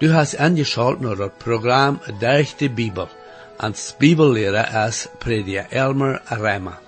Du hast angeschaut naar het programma Durch de Bibel. Als Bibellehrer is prediker Elmer Reimer.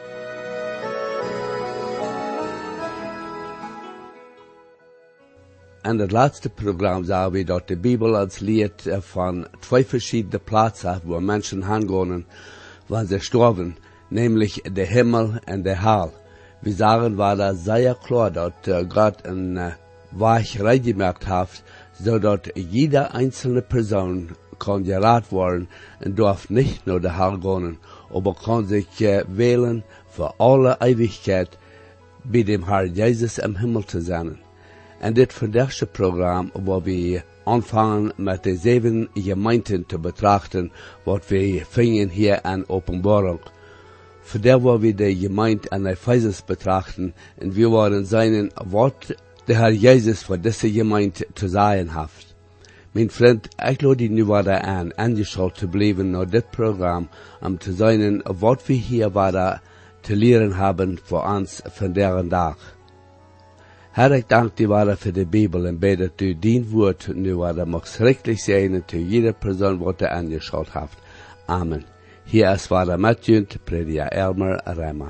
In het laatste programma zagen we dat de Bibel ons leert van twee verschillende plaatsen waar mensen heengaan, wanneer ze sterven, nämlich de Himmel en de hel. We zagen waar dat zeer klar dat God een weg reingemaakt heeft, zodat jede einzelne Person kan gered worden en darf nicht naar de hel gaan, aber kan zich wählen voor alle Ewigkeit bij dem Herr Jesus im Himmel te zijn. En dit vandaagse programma waar we anfangen met de 7 gemeenten te betrachten, wat we vinden hier in Openbaring. Vandaag waar we de gemeente in Ephesus betrachten en we worden zijn wat de Herr Jesus voor deze gemeente te zeggen heeft. Mijn vriend, ik lade je nu weer aan aangeschaut te blijven naar dit programma om te zijn wat we hier weer te leren hebben voor ons vandaag dag. Herr, ik dank dir weer voor de Bibel en bid dat u dien woord nu weer mag schriftelijk zijn en te jeder persoon wat er aangeschaut heeft. Amen. Hier is weer met u, prediker Elmer Reimer.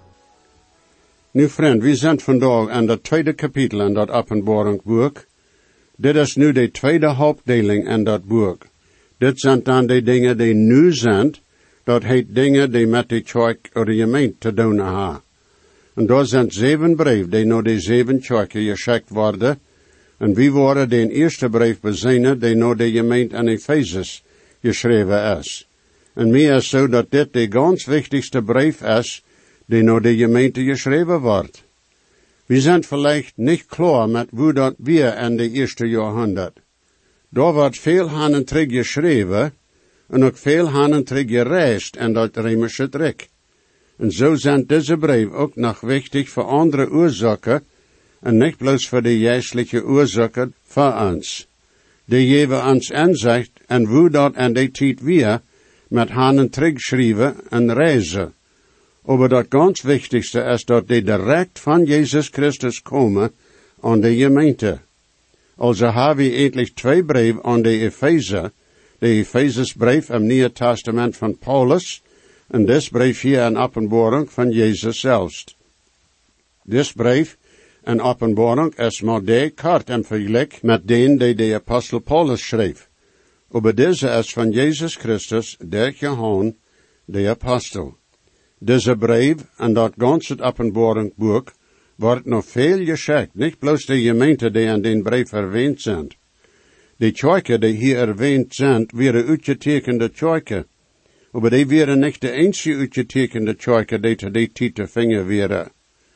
Nu vriend, we zijn vandaag aan het tweede kapitel in dat Openbaringboek. Dit is nu de tweede hoofddeling in dat boek. Dit zijn dan de dingen die nu zijn, dat heet dingen die met de kerk of de gemeente te doen hebben. En daar zijn 7 brieven die naar de 7 kerken geschickt worden. En wie worden de eerste brief bezinnen die naar de gemeente in Ephesus geschreven is. En mij is zo dat dit de ganz wichtigste brief is die naar de gemeente geschreven wordt. We zijn vielleicht niet klaar met hoe dat weer in de eerste jaarhonderd. Daar wordt veel hanen terug geschreven en ook veel hanen terug gereisd in dat Römische Rijk. En zo zijn deze brief ook nog wichtig voor andere oorzaken en niet bloos voor de geestelijke oorzaken voor ons. Die geven ons inzicht en hoe dat in die tijd weer met hanen terugschrijven en reizen. Aber dat ganz wichtigste is dat die direct van Jezus Christus komen aan de gemeente. Also hebben we eindelijk 2 brieven aan de Epheser, de Ephesusbrief im Nieuwe Testament van Paulus, en this brief hier in Openbaring van Jezus zelfs. This brief in Openbaring is maar de kort in vergelijk met den die de apostel Paulus schreef. Aber deze is van Jezus Christus, der Johannes, de apostel. Deze brief en dat ganse Openbaringboek wordt nog veel geschickt, niet bloos de gemeente die in den brief erwähnt zijn. De kerken die hier erwähnt zijn, werden uitgetekende kerken. Maar die waren niet de enige uitgetekende kerken die te die tijd te vinden waren.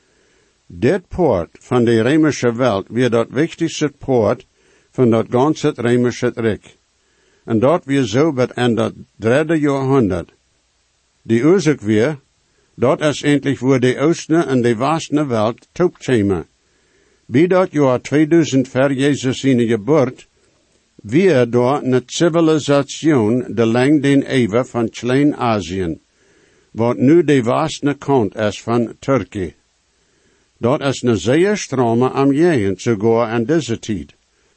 Dit poort van de Römische wereld weer dat wichtigste poort van dat ganse Römische Rijk. En dat weer zo bet in dat 3e jaarhonderd. Die oorzaak weer, dat is eindelijk voor de oostene en de westene wereld toepkomen. Bij dat jaar 2000 voor Jezus zijn geboorte, weer door een civilisation de lang den eeuwen van Klein-Azië, wat nu de westene kant is van Turkije. Dat is een zeer strome omgeving, sogar in deze tijd.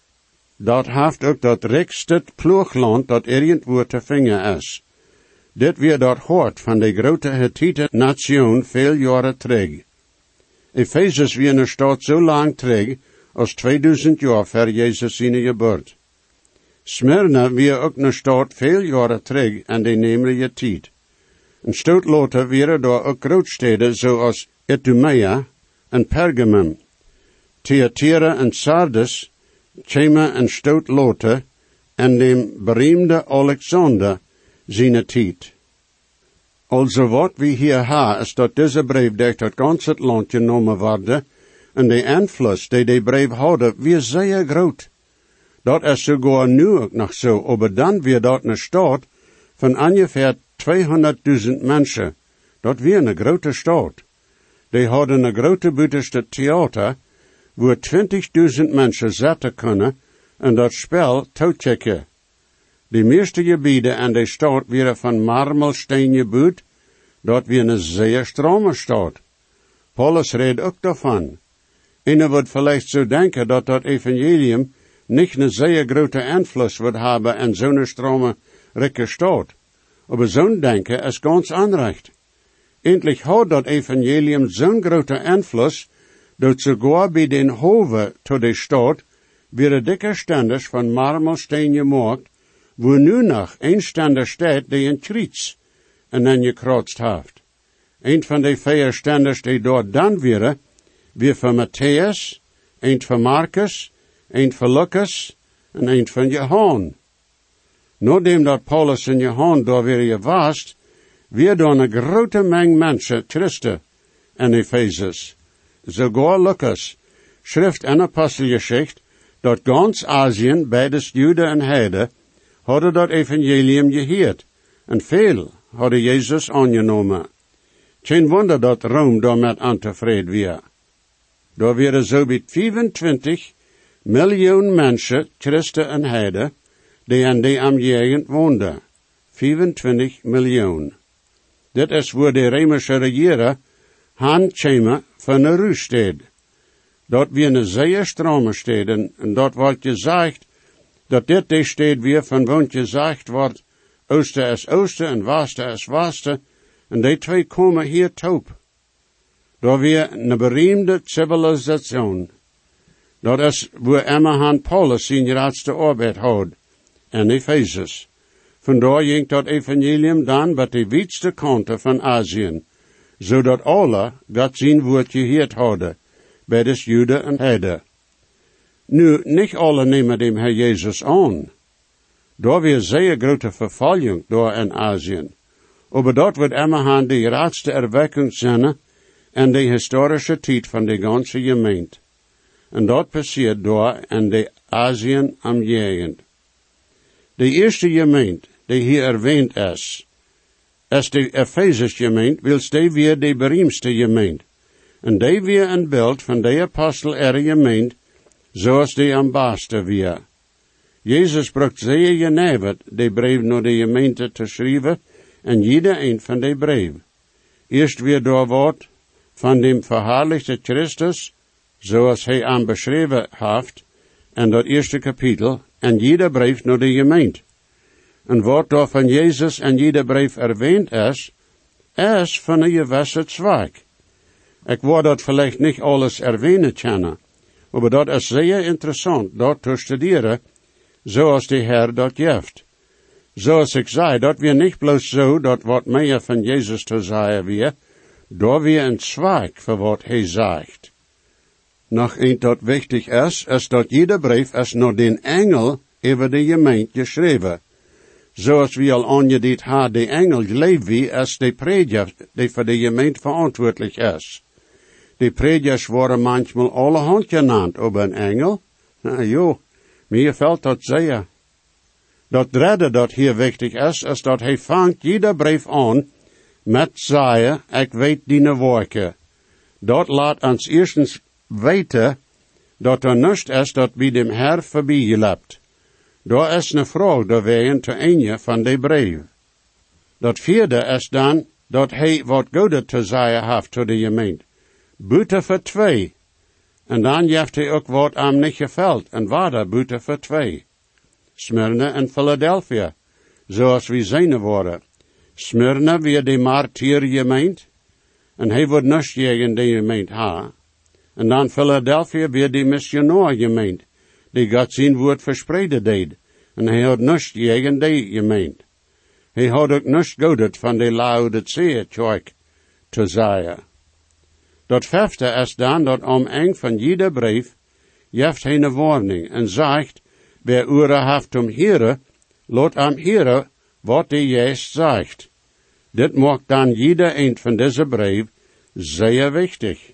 Dat heeft ook dat rijkste ploegland dat irgendwo te vinden is. Dit weer dat hoort van de grote Hittite nation veel jaren terug. Ephesus weer een stad zo lang terug als 2000 jaar voor Jezus zijn geboorte. Smyrna weer ook een stad veel jaren terug in de nemelige tijd. Een stoot later weer daar ook grootsteden zoals Idumea en Pergamum. Thyatira en Sardis kwamen een stoot later en de beroemde Alexander zijn tijd. Also wat we hier hebben is dat deze brief durch dat ganse land genomen worden en de invloed die de brief hadden weer zeer groot. Dat is sogar nu ook nog zo, aber dan weer dat een stad van ongeveer 200.000 mensen. Dat weer een grote stad. Die hadden een grote buitenste theater, waar 20.000 mensen zetten kunnen en dat spel toekijken. De meeste gebieden in de stad werden van marmelsteen gebouwd, dat weer een zeer strome stad. Paulus redt ook daarvan. En wordt vielleicht zo denken dat dat evangelium nicht een zeer grote Einfluss wird haben en zo'n strome rijke Stadt. Aber zo'n denken is ganz anrecht. Endlich hat dat Evangelium zo'n grote Einfluss, dat sogar bij den Hoven tot de Stadt weer dikke standers van marmersteen gemaakt, wo nu nog een stander staat die een kriets en dan gekratst heeft. Een van de 4 standers die dort dan weer van Matthäus, een van Marcus, een van Lucas en een van Johannes. Nadat dat Paulus en Johannes daar weer gewaast, weer dan een grote meng mensen Christen en Ephesus. Sogar Lucas, schrift en apostelgeschicht, dat ganz Asien, beides Juden en Heiden, hadden dat evangelium gehoord, en veel hadden Jezus aangenomen. Geen wonder dat Rome daarmet ontevreden weer. Daar waren zo bij 25 miljoen mensen, Christen en Heiden, die aan die omgeving woonden. 25 miljoen. Dit is waar de Römische regering handkomen van een ruststad. Dat weer een zeer strome stad, en dat wordt gezegd, dat dit de stad weer van woont gezegd wordt, oosten is oosten en westen is westen, en die 2 komen hier top. Dat weer een beroemde civilisatie. Dat is waar immerhand Paulus zijn laatste arbeid had, en Ephesus. Vandaar ging dat evangelium dan bij de wijdste kanten van Azië, zodat alle God zijn woord gehoord hadden, bij de Juden en Heiden. Nu, niet alle nemen dem Herr Jezus aan. Daar weer zeer grote vervolging daar in Azië. Aber dat wordt immerhand de laatste erwekking zijn en de historische tijd van de ganze gemeente. En dat passiert daar in de Azië omgeving. De eerste gemeente, die hier erwähnt is de Ephesus gemeente, wils die weer de beroemdste gemeente. En die weer een beeld van de apostel gemeente, zoals die am beste weer. Jezus bracht zeer geneverd de brief naar de gemeente te schrijven, en jeder een van de brief. Eerst weer door woord van dem verherrlichte Christus, zoals hij aan beschreven heeft, en dat eerste kapitel, en jeder brief naar de gemeente. En wat door van Jezus en jeder brief erwähnt is van een gewisse zweig. Ik word dat vielleicht niet alles erwähnen kennen, maar dat is zeer interessant, dat te studeren, zoals de Heer dat geeft. Zoals ik zei, dat weer niet bloos zo, dat wat meer van Jezus te zeggen weer, daar weer een zweig voor wat hij zegt. Nog een dat wichtig is dat jeder brief is naar den engel over de gemeente geschreven. Zoals we al aangediend hadden, de engel Levi is de prediker die voor de gemeente verantwoordelijk is. De predikers worden manchmal allerhand genannt, aber een engel? Nou joh, mir fällt dat zeer. Dat derde dat hier wichtig is dat hij vangt jeder brief aan met zeggen, ik weet die werken. Dat laat ons eerstens weten dat niets is dat bij dem Herr voorbijgelept. Daar is een vraag doorwegen te een van de brief. Dat vierde is dan dat hij wat goede te zeggen heeft tot de gemeente. Buiten voor 2. En dan heeft hij ook wat hem niet gevalt, en waarder buiten voor 2. Smyrna en Philadelphia, zoals we zijn worden. Smyrna weer de martyr gemeente, en hij wordt niets tegen de gemeente ha. En dan Philadelphia weer de missionair gemeente, die God zijn woord verspreiden deed, en hij had niets tegen de gemeente. Hij had ook niets godet van de Laodicea kerk te zeggen. Dat vijfde is dan dat om eng van jeder brief geeft hij een warning en zegt, wer oren heeft om heren, laat hem heren wat de Geest zegt. Dit maakt dan jeder een van deze brief zeer wichtig.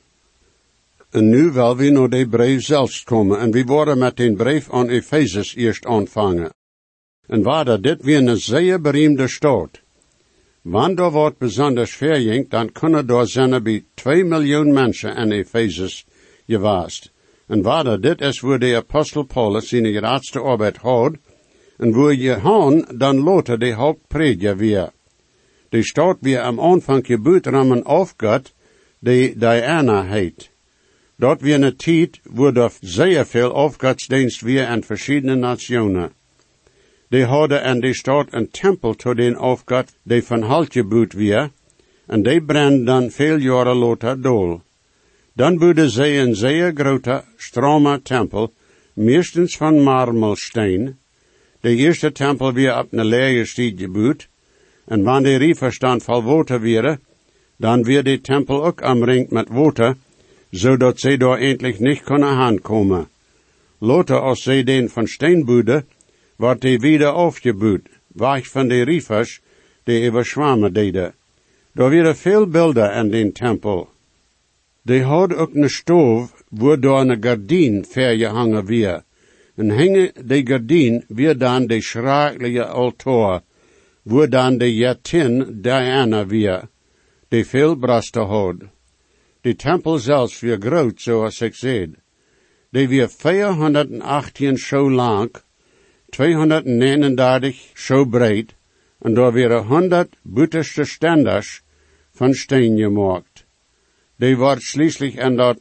En nu wil we naar de brief zelfs komen, en we worden met den brief aan Ephesus eerst aanvangen. En waarder dit weer een zeer beroemde stad. Wanneer wordt besonders verjingt, dan kunnen door zijn bij 2 miljoen mensen in Ephesus geweest. En waarder dit is waar de apostel Paulus zijn laatste arbeid had, en waar Johannes dan later de hoofdprediker weer. De stad weer am Anfang gebuut rammen aufgott, die Diana heet. Dort wie eine Tijd, wo doch sehr viel Aufgodsdienst wir in verschiedene Nationen. Die hadden en die staat een tempel tot den Aufgod, die van halt gebouwd weer, en die brand dan veel jaren later dool. Dan bouwden zij een zeer grote, strome tempel, meestens van marmelsteen. De eerste tempel weer op een lege stieg gebouwd, en wanneer die rieverstand vol water weer, dan weer die tempel ook omringd met water, zodat zij daar eindelijk niet kunnen aankomen. Later als zij den van steen bouwden, wordt die wieder aufgebouwd, weg van de rievers, die überschwammen deden. Daar werden veel beelden in den tempel. Die had ook een stoof, waar door een gardien vergehangen weer. En hingen die gardien weer dan de schrakelijke altaar, waar dan de Jatin Diana weer, die veel brasten had. De tempel zelfs weer groot, zoals ik zei. Die weer 418 zo lang, 239 zo breed, en daar weer 100 buitenste standers van steen gemaakt. Die wordt schließlich in dat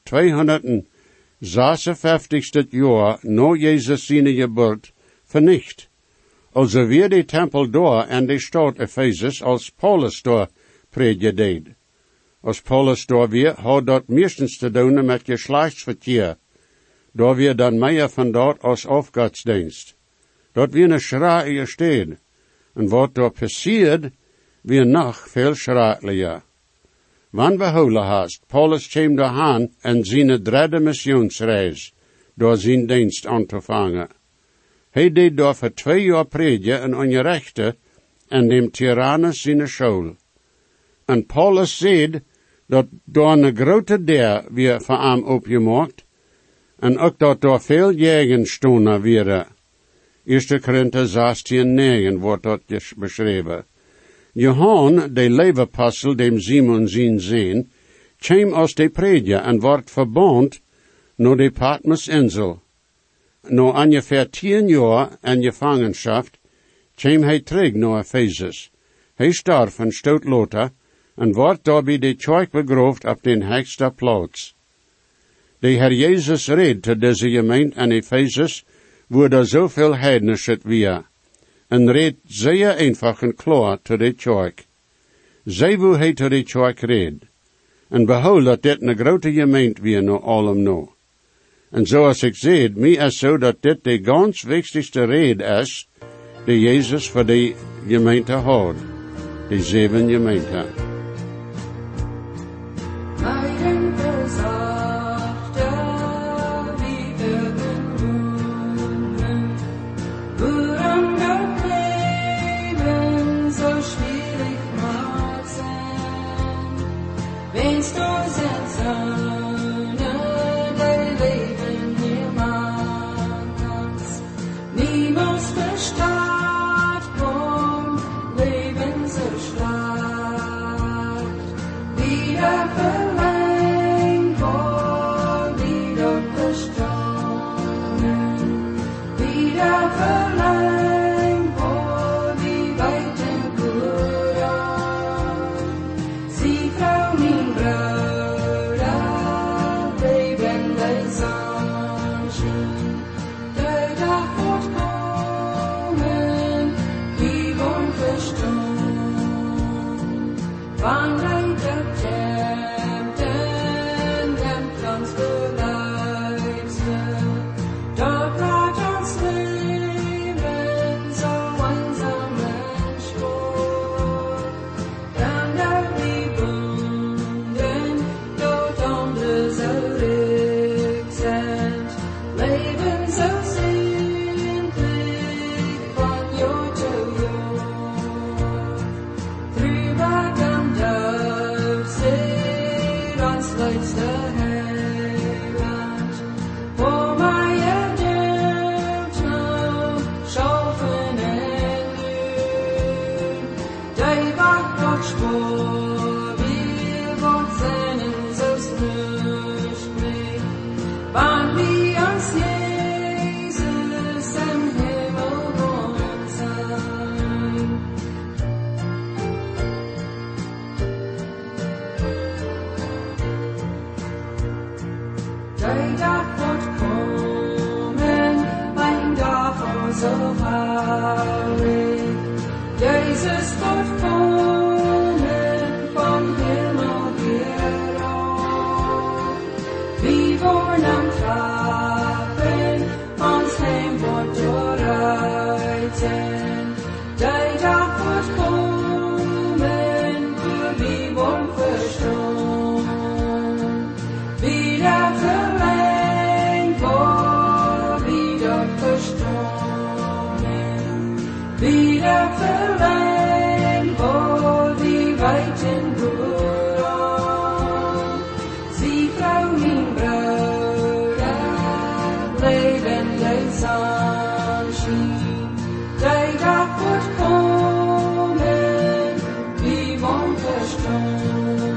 256 jaar na Jezus zijn geboorte vernicht. Also weer die tempel daar en die stad Ephesus als Paulus daar prediken deed. Als Paulus daar weer had dat meestens te doen met geslachtsverkeer. Daar weer dan meer van dat als afgodsdienst. Dat weer een schrijnige stad. En wat daar passiert, weer nog veel schrijnlicher. Wann behouden hast, Paulus kwam daaraan en zijn derde missionsreis, door zijn dienst aan te vangen. Hij deed daar voor 2 jaar prediken en ongerechte en dem Tyrannus zijn school. En Paulus zei dat door een grote deel weer voor hem opgemaakt, en ook dat door veel jegenstonen weer. 1 Korinther 16:9 wordt dat beschreven. Johan, de leeuwapostel, dem Simon zijn zoon, kwam als de prediker en wordt verbond naar de Patmos-insel. Na ongeveer 10 jaar in gevangenschap kwam hij terug naar Ephesus. Hij starf en stoot later en wordt daar bij de kerk begroofd op den hoogste plaats. De Heer Jezus reed tot deze gemeente in Ephesus, waar er zoveel heidnisch weer. En reed zeer eenvoudig en klaar tot de kerk. Zij hoe hij tot de kerk reed. En behoud dat dit een grote gemeente weer naar allem nou. En zoals ik zei, mij is zo dat dit de ganz wichtigste reden is, die Jezus voor de gemeente houdt. De 7 gemeenten. die Tag wird kommen, für wie wollen verstehen, wieder verlängert, vor wieder verstummen, wieder verlängert, vor die weiten Brüder, sie Frau in Brüder, leben Sunshine, die Tag wird kommen, wie wollen verstehen.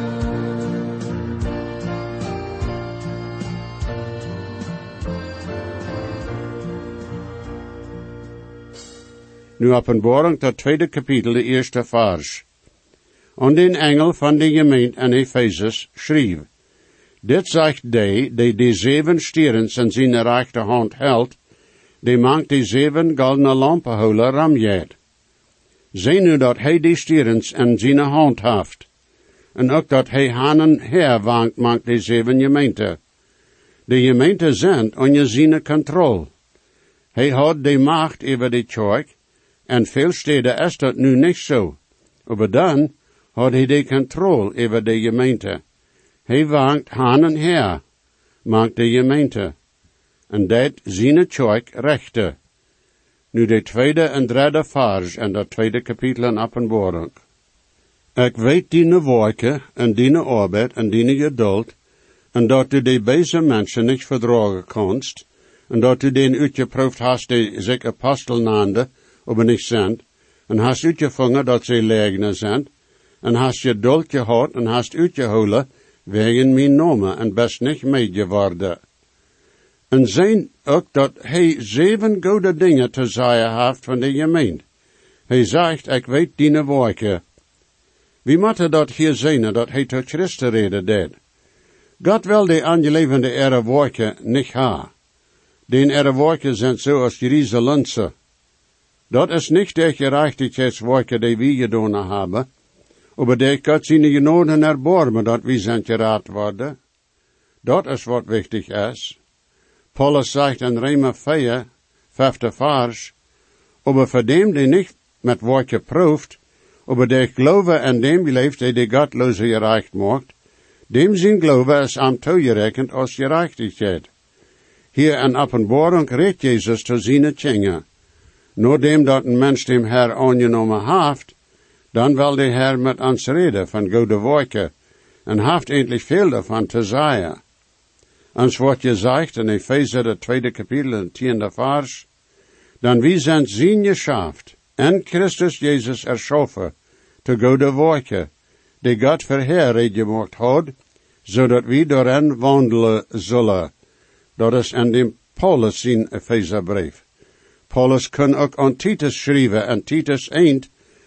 Nu Openbaring, dat tweede kapitel, de eerste vers. En den engel van de gemeente in Ephesus schreef, dit zegt die 7 stierens in zijn rechterhand held, die mangt die 7 goldene lampenholen ramjet. Zie nu dat hij die stierens in zijn hand heeft, en ook dat hij hanen herwankt mangt die 7 gemeente. De gemeente zijn onder zijn controle. Hij had die macht over de kerk, en veel steden is dat nu niet zo. Maar dan had hij de controle over de gemeente. Hij wankt hanen her, maakt de gemeente. En dat zijn kerk rechten. Nu de tweede en derde vers en dat tweede kapitel in Openbaring. Ik weet die werken en die arbeid en die geduld, en dat u die deze mensen niet verdragen kanst, en dat u den uitgeproefd hast die zich apostel naamde, aber niet zijn, en hast uitgevangen dat ze leegner zijn, en hast geduld gehad en hast uitgeholen wegen mijn namen en best niet meegeworden. En zijn ook dat hij 7 goede dingen te zeggen heeft van de gemeente. Hij zegt, ik weet die werken. Wie moet dat hier zijn dat hij tot Christus reden deed? God wil de aangelevende ere werken niet ha. Den ere werken zijn zoals Jeruzalem. Dat is niet de gerechtigheidswerken die wij gedaan hebben, aber der Gott zijn genoden erbarmen dat wij zijn geraad worden. Dat is wat wichtig is. Paulus zegt in Römer 4, 5. vers, aber voor dem die niet met werken proeft, aber der Glaube en dem leeft die de Gottloze gerecht maakt, dem zijn Glaube is am toegerekend als gerechtigheid. Hier in Openbaring redt Jezus te zijn tjenge. Naardem dat een mens dem Herr aangenomen heeft, dan wil de Herr met ons reden van goede werken, en heeft eindelijk veel daarvan te zeggen. Ons wordt gezegd in Epheser, het tweede kapitel, en 10e vers, dan wie zijn zien geschaft, en Christus Jezus erschaffen, te goede werken, die God verheerlijk gemaakt had, zodat wie daarin wandelen zullen. Dat is in de Paulus zijn Epheserbrief. Paulus kan ook aan Titus schrijven, en Titus 1,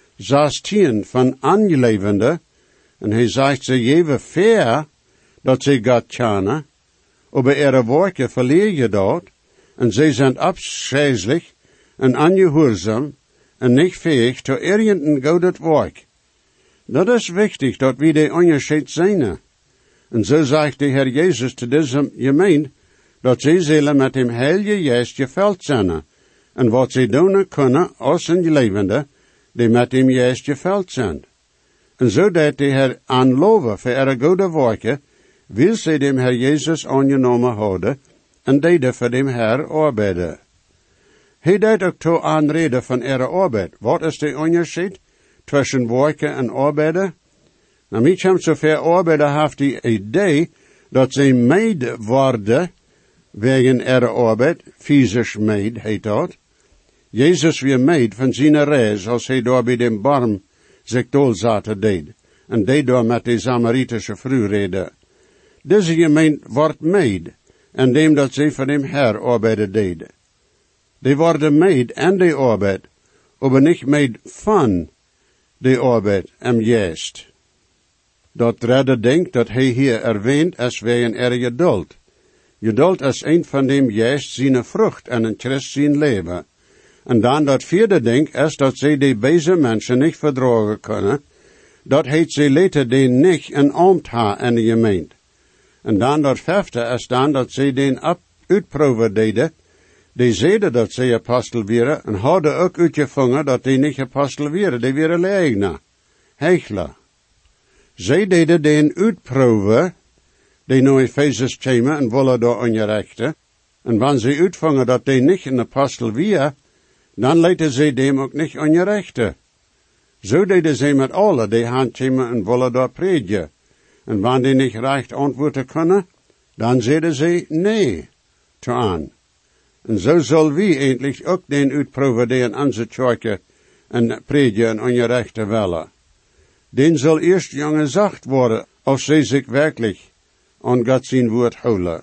16 van aangelevende, en hij zegt ze geven fair, dat ze God kennen, aber ihre werken verleer je dat, en zij zijn afscheidselijk en ongehoorzaam, en niet fähig tot irgendein godet werk. Dat is wichtig, dat we de onderscheid zijn. En zo zegt de Heer Jezus te deze gemeente, dat zij zullen met hem Heilige Geest gevuld zijn, en wat zij doen kunnen als een levende, die met hem Geest gevuld zijn. En zodat de Heer aanloven voor ihre goede werken, wil zij dem Heer Jezus aangenomen houden, en deden voor dem Heer arbeiden. Hij deed ook toe aanreden van ihre arbeid. Wat is de onderscheid tussen werken en arbeiden? Nou, mij komt zover arbeider heeft die idee dat zij meid worden wegen ihre arbeid, fysisch meid heet dat. Jezus weer meid van zijn reis als hij daar bij dem barm zich doorzaten deed, en deed daar met de Samaritische vrouw reden. Deze gemeente wordt meid, en dem dat zij van hem Herr arbeiden deden. Die worden meid en de arbeid, aber niet meid van de arbeid en juist. Dat derde denkt dat hij hier erwähnt is wegen geduld. Geduld is een van dem juist zijn vrucht en een Christ zijn leven. En dan dat vierde denk is dat zij die deze mensen niet verdragen kunnen, dat heet zij later den niet een ambt ha in de gemeente. En dan dat vijfde is dan dat zij den uitproeven deden, Die zeiden dat zij apostel waren, en hadden ook uitgevangen dat die niet apostel waren. Die waren leegner, hechler. Zij deden den uitproeven, die naar Ephesus kwamen en willen daar ongerechten. En wanneer ze uitvangen dat die niet een apostel waren, dan leiden ze dem ook niet ongerechten. Zo deden ze met alle die handkwamen en willen daar predigen. En wanneer die niet recht antwoorden kunnen, dan zeiden ze nee te aan. En zo zal wie eindelijk ook den uitproeven die in onze kerken en predigen en ongerechten willen. Den zal eerst jongen zacht worden, of ze zich werkelijk aan God zijn woord houden.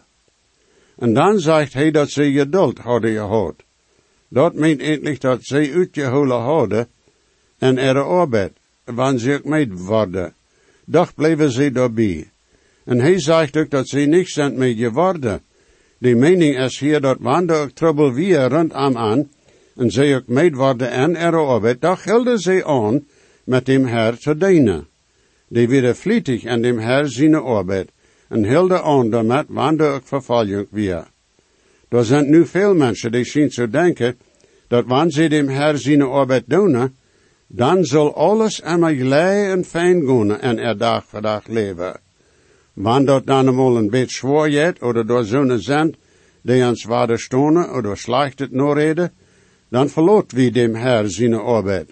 En dan zegt hij dat ze geduld hadden gehad. Dat meent eindelijk dat ze uitgehouden hadden en er arbeid, wanneer ze ook meid worden. Doch bleven ze daarbij. En hij zegt ook dat ze niet zijn mee geworden. Die mening is hier dat wanneer ook trouble weer rondom aan, en ze ook meid worden en er arbeid, doch hielden ze aan met dem Herr te dienen. Die werden vlietig en dem Herr zijn arbeid, en hielden aan daarmet wanneer ook vervolging weer. Er zijn nu veel mensen die zien te denken, dat wanneer ze dem Herr zijn arbeid doen, dan zal alles immer glij en fijn gaan en er dag voor dag leven. Wanneer dat dan eenmaal een beetje zwaar gaat, oder door zo'n zend, die ons waarde stonen, oder slecht het noorreden, dan verloot wie dem Herr zijn arbeid.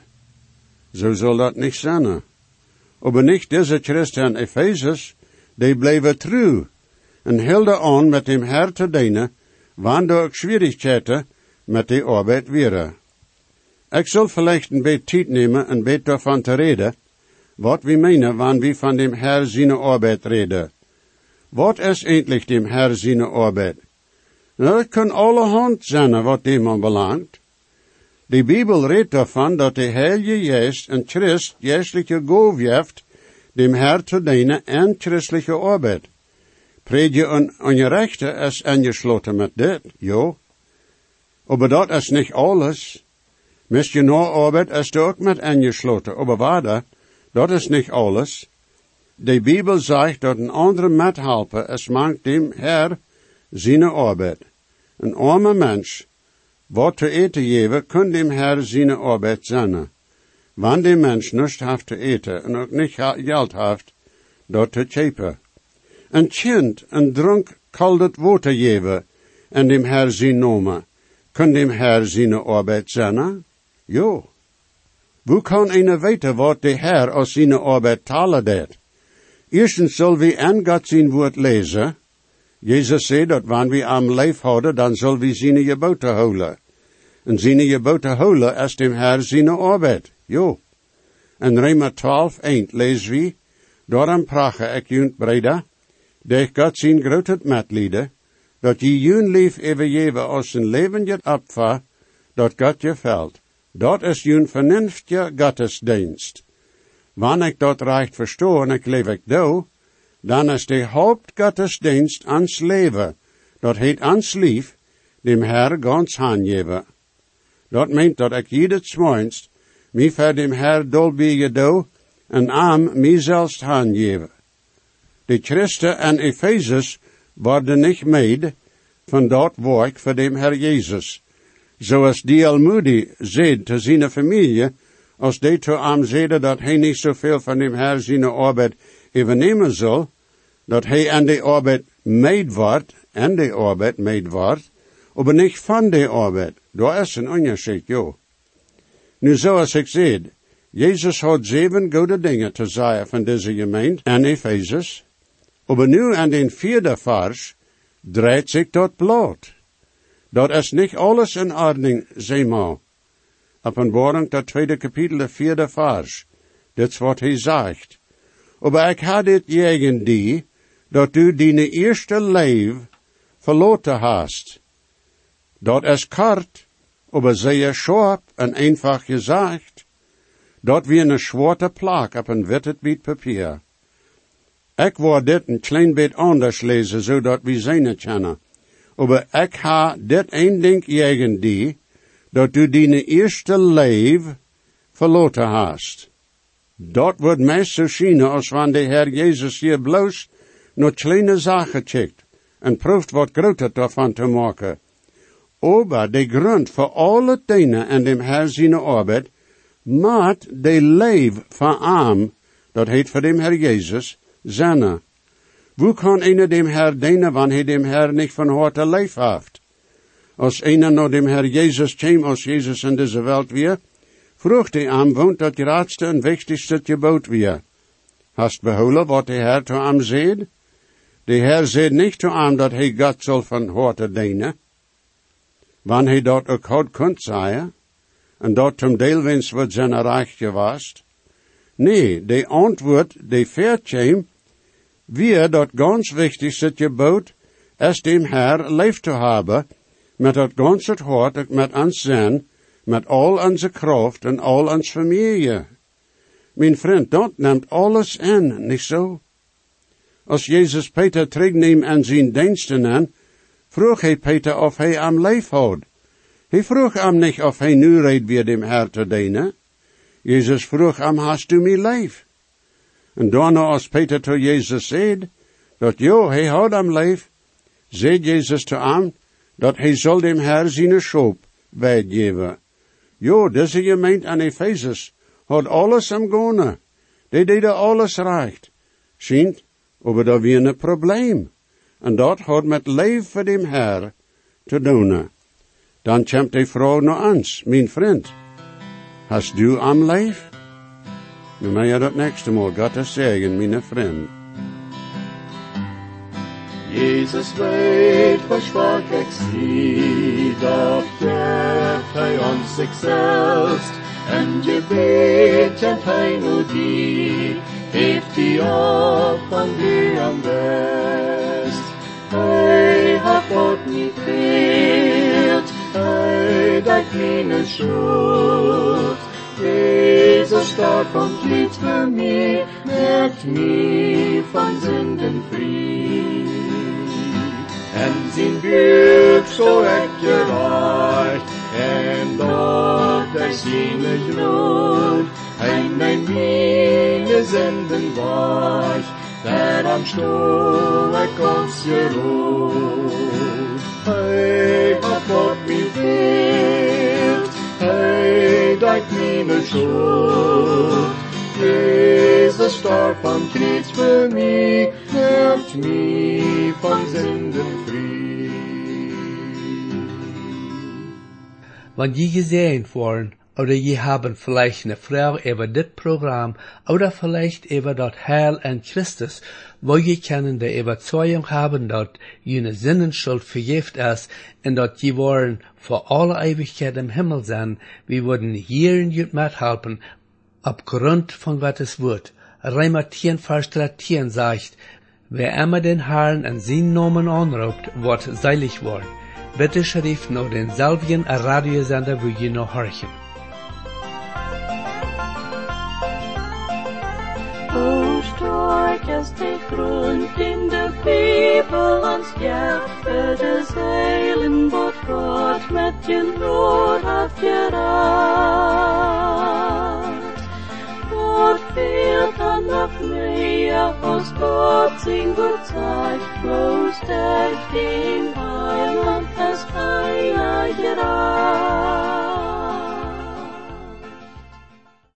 Zo zal dat niet zijn. Aber nicht deze Christen Ephesus, die bleven trouw, en hielden aan met dem Herr te dienen, wanneer ook schwierigheden met die arbeid waren. Ik zal vielleicht een beetje tijd nemen een beetje daarvan te reden, wat we menen wanneer we van dem Herr zijn arbeid reden. Wat is eindelijk dem Herr zijn arbeid? Nou, het kan allerhand zijn wat dem aan belangt. De Bibel redt daarvan dat de Heilige Geest een Christ geestelijke gaaf heeft, dem Herr te dienen en christelijke arbeid. Predigen een ongerechte is ingesloten met dit, jo. Aber dat is niet alles. Missionaararbeid is er ook met ingesloten, aber waarde, dat is niet alles. De Bibel zegt dat een andere methelper is mangt dem Herr zijn arbeid. Een arme mens, wat te eten geven, kan dem Herr zijn arbeid zijn. Wanneer de mens niets heeft te eten en ook niet geld heeft, dat te kopen. Een kind, een drank, kaldet water geven en dem Herr zijn nomen, kan dem Herr zijn arbeid zijn? Jo. Hoe kan een weten wat de Herr als zijn arbeid talen deed? Eerstens zal we en God zijn woord lezen. Jezus zei dat wanneer we am leef houden, dan zal we zijn geboten houden. En zijn geboten houden is dem Herr zijn arbeid. Jo. En Rema 12:1 lezen we, daarom prache ik junt breda, dat God zijn grootheid metlieden, dat je jun lief even geven als een leven je opva, dat God je velt. Dat is jun vernünftige gottesdienst. Wanneer ik dat recht verstoor en ik leef ik doe, dan is de hoofdgottesdienst ans leven, dat heet ans lief, dem Herr gans aangeven. Dat meent dat ik jedes morgens, mij voor dem Herr dolbiege doe, en aan mijzelf aangeven. De Christen en Ephesus worden niet meid van dat werk voor dem Herr Jezus. Zoals D.L. Moody zei te zijn familie, als die te hem zeiden dat hij niet zoveel van dem Herr zijn arbeid overnemen zal, dat hij aan de arbeid meid wordt, en de arbeid meid wordt, maar niet van de arbeid. Daar is een onderscheid, jo. Nu, zoals ik zei, Jezus had 7 goede dingen te zeggen van deze gemeente en Ephesus, maar nu aan den 4e vers draait zich dat blad. Dat is niet alles in ordning, zeemaal. Openbaring, dat 2e kapitel, de 4e vers. Dat is wat hij zegt. Maar ik had het tegen die, dat du die eerste leven verloten hast. Dat is kort, maar zeer scherp en eenvoudig gezegd. Dat wie een zwarte plak op een witte biet papier. Ik wou dit een klein beetje anders lezen, zodat we zien kunnen. Maar ik ha dit één ding tegen die, dat du die eerste leven verloten hast. Dat wordt meest zo schijnen als wanneer de Heer Jezus hier bloos naar kleine zaken kijkt en proeft wat groter daarvan te maken. Aber de grond voor al het dingen en dem Herr zijn arbeid, maat de leef van arm, dat heet voor dem Herr Jezus, zijn. Hoe kan einer dem Herr dienen, wanneer dem Herr niet van harte leef heeft? Als einer naar dem Herr Jezus kwam, als Jezus in deze wereld weer, vroeg de arm, woont dat grootste en wichtigste gebod weer. Hast behouden wat de Herr zu arm zei? De Herr zei niet zu arm, dat hij God zal van harte dienen. Wanneer hij dat ook had kunt zeggen, en dat zum deelwens wordt zijn reich gewast. Nee, de antwoord, de veertjeem, wie dat ganz wichtigste gebod, is dem Herr lief te hebben, met dat ganze hart, met ons zijn, met al onze kracht en al onze familie. Mijn vriend, dat neemt alles in, niet zo? Als Jezus Peter terugneemt en zijn diensten aan, vroeg hij Peter of hij am leef had. Hij vroeg am niet of hij nu reed weer dem Herr te dienen. Jezus vroeg am, hast du mij leef? En daarna als Peter to Jezus zei, dat hij had am leef, zei Jezus te am, dat hij zal dem Herr zijn schop weggeven. Deze gemeente aan Ephesus had alles am gone. Die deden alles recht. Schijnt, aber da weer een probleem. En dat had met leef voor dem Herr te doen. Dan komt die vrouw naar ons, mijn vriend. Hast du am leef? Nu mag je dat nächste Mal Gottes zeggen, mijn vriend. Jesus weet, hoe schwach ik zie, dat geeft hij ons zichzelf, en je weet, kent hij nu die, heeft die op van die am best. Hij had God niet veelt, hij dat mijn schuld. Jezus starb komplett für mich, macht mich von Sünden frei. En zijn buik zo echt gereicht, en dat er zijn Blut, hij mijn meine Sünden weicht, der am Stuhl kommst geruht. Hij hat Gott mich veelt, hij dat meine Schuld. Jesus starb am Kreuz für mich, macht mich von Sünden frei. Wenn je gesehen worden, oder je haben vielleicht eine Frau über das Programm, oder vielleicht über das Heil in Christus, wo je können die Überzeugung haben, dass jene Sinnenschuld vergift ist, und dass je wollen für alle Ewigkeit im Himmel sein, wir würden hier in Jut mithelfen, aufgrund von Gottes Wort. Römer 10, Vers 13 sagt, wer immer den Herrn in seinen Namen anruft, wird selig worden. Bitte schrift noch denselben Radiosender, wo je noch horchen. Hoe stark is de grond in de Bibel ons geeft, het is heilen wat God met je woord heeft geraad. Wat fehlt dan nog meer, als God zijn woord zegt, bloß der